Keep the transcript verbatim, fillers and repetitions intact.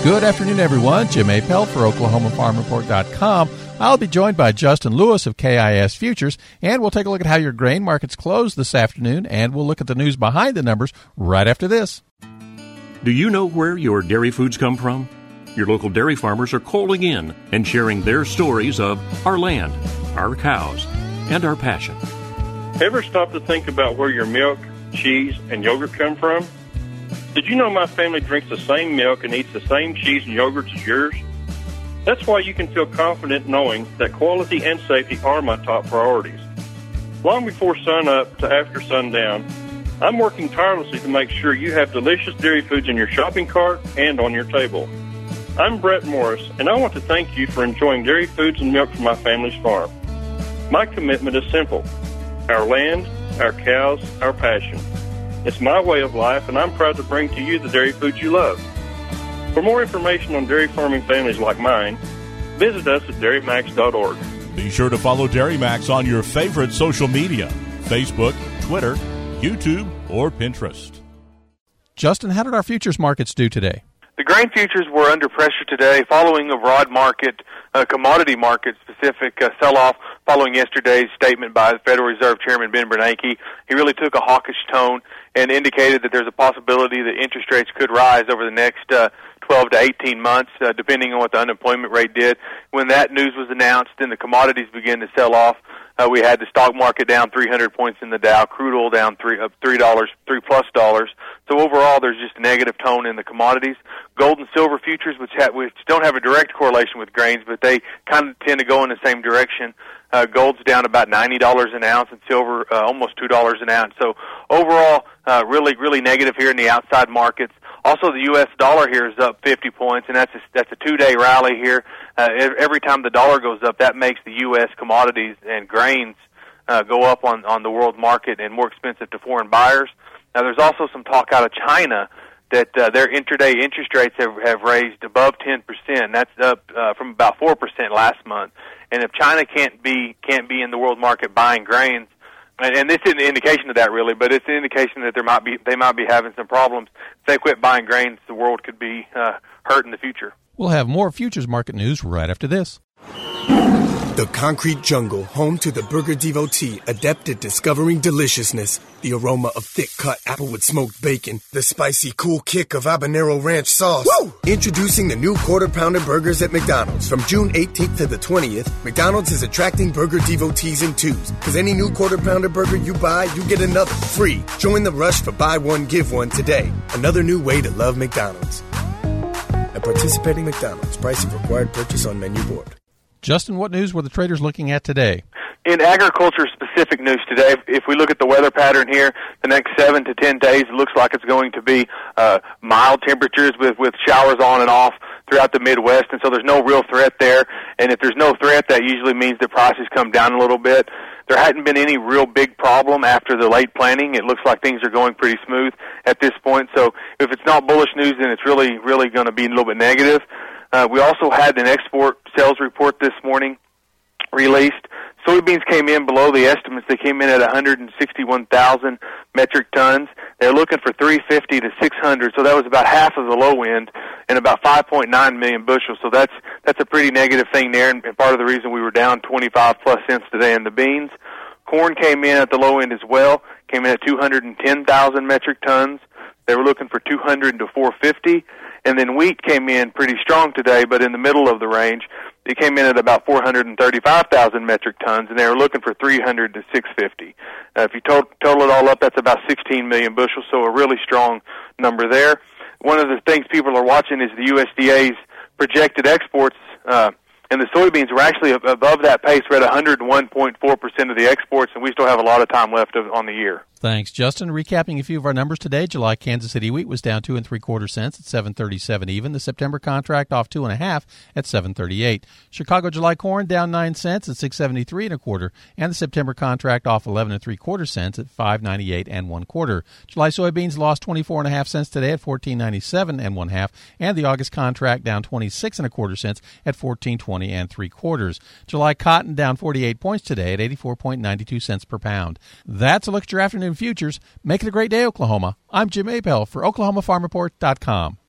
Good afternoon, everyone. Jim Appel for Oklahoma Farm Report dot com. I'll be joined by Justin Lewis of K I S Futures, and we'll take a look at how your grain markets closed this afternoon, and we'll look at the news behind the numbers right after this. Do you know where your dairy foods come from? Your local dairy farmers are calling in and sharing their stories of our land, our cows, and our passion. Ever stop to think about where your milk, cheese, and yogurt come from? Did you know my family drinks the same milk and eats the same cheese and yogurt as yours? That's why you can feel confident knowing that quality and safety are my top priorities. Long before sun up to after sundown, I'm working tirelessly to make sure you have delicious dairy foods in your shopping cart and on your table. I'm Brett Morris, and I want to thank you for enjoying dairy foods and milk from my family's farm. My commitment is simple: our land, our cows, our passion. It's my way of life, and I'm proud to bring to you the dairy foods you love. For more information on dairy farming families like mine, visit us at dairy max dot org. Be sure to follow Dairy Max on your favorite social media: Facebook, Twitter, YouTube, or Pinterest. Justin, how did our futures markets do today? The grain futures were under pressure today following a broad market, uh, commodity market specific uh, sell-off following yesterday's statement by the Federal Reserve Chairman Ben Bernanke. He really took a hawkish tone and indicated that there's a possibility that interest rates could rise over the next uh, twelve to eighteen months, uh, depending on what the unemployment rate did. When that news was announced and the commodities began to sell off, uh, we had the stock market down three hundred points in the Dow, crude oil down three, uh, three dollars, three plus dollars. So overall, there's just a negative tone in the commodities. Gold and silver futures, which, ha- which don't have a direct correlation with grains, but they kind of tend to go in the same direction. Uh, gold's down about ninety dollars an ounce, and silver uh, almost two dollars an ounce. So overall, uh, really, really negative here in the outside markets. Also, the U S dollar here is up fifty points, and that's a, that's a two-day rally here. Uh, every time the dollar goes up, that makes the U S commodities and grains uh, go up on, on the world market and more expensive to foreign buyers. Now, there's also some talk out of China that uh, their intraday interest rates have, have raised above ten percent. That's up uh, from about four percent last month. And if China can't be can't be in the world market buying grains, and, and this isn't an indication of that really, but it's an indication that there might be they might be having some problems. If they quit buying grains, the world could be uh, hurt in the future. We'll have more futures market news right after this. The concrete jungle, home to the burger devotee, adept at discovering deliciousness. The aroma of thick-cut applewood smoked bacon. The spicy, cool kick of habanero ranch sauce. Woo! Introducing the new Quarter Pounder Burgers at McDonald's. From June eighteenth to the twentieth, McDonald's is attracting burger devotees in twos. Because any new Quarter Pounder Burger you buy, you get another free. Join the rush for buy one, give one today. Another new way to love McDonald's. At participating McDonald's, pricing required purchase on menu board. Justin, what news were the traders looking at today? In agriculture-specific news today, if we look at the weather pattern here, the next seven to ten days, it looks like it's going to be uh, mild temperatures with, with showers on and off throughout the Midwest, and so there's no real threat there. And if there's no threat, that usually means that prices come down a little bit. There hadn't been any real big problem after the late planting. It looks like things are going pretty smooth at this point. So if it's not bullish news, then it's really, really going to be a little bit negative. Uh, we also had an export sales report this morning released. Soybeans came in below the estimates. They came in at one hundred sixty-one thousand metric tons. They're looking for three fifty to six hundred, so that was about half of the low end and about five point nine million bushels. So that's that's a pretty negative thing there, and, and part of the reason we were down twenty-five plus cents today in the beans. Corn came in at the low end as well, came in at two hundred ten thousand metric tons. They were looking for two hundred to four fifty. And then wheat came in pretty strong today, but in the middle of the range. It came in at about four hundred thirty-five thousand metric tons, and they were looking for three hundred to six fifty. Uh, if you to- total it all up, that's about sixteen million bushels, so a really strong number there. One of the things people are watching is the U S D A's projected exports, uh, and the soybeans were actually above that pace. We're at one hundred one point four percent of the exports, and we still have a lot of time left of, on the year. Thanks, Justin. Recapping a few of our numbers today, July Kansas City wheat was down two and three quarter cents at seven thirty-seven even. The September contract off two and a half at seven thirty-eight. Chicago July corn down nine cents at six seventy-three and a quarter, and the September contract off eleven and three quarter cents at five ninety-eight and one quarter. July soybeans lost twenty-four and a half cents today at fourteen ninety-seven and one half, and the August contract down twenty-six and a quarter cents at fourteen twenty and three quarters. July cotton down forty-eight points today at eighty-four point nine two cents per pound. That's a look at your afternoon futures. Make it a great day, Oklahoma. I'm Jim Appel for Oklahoma Farm Report dot com.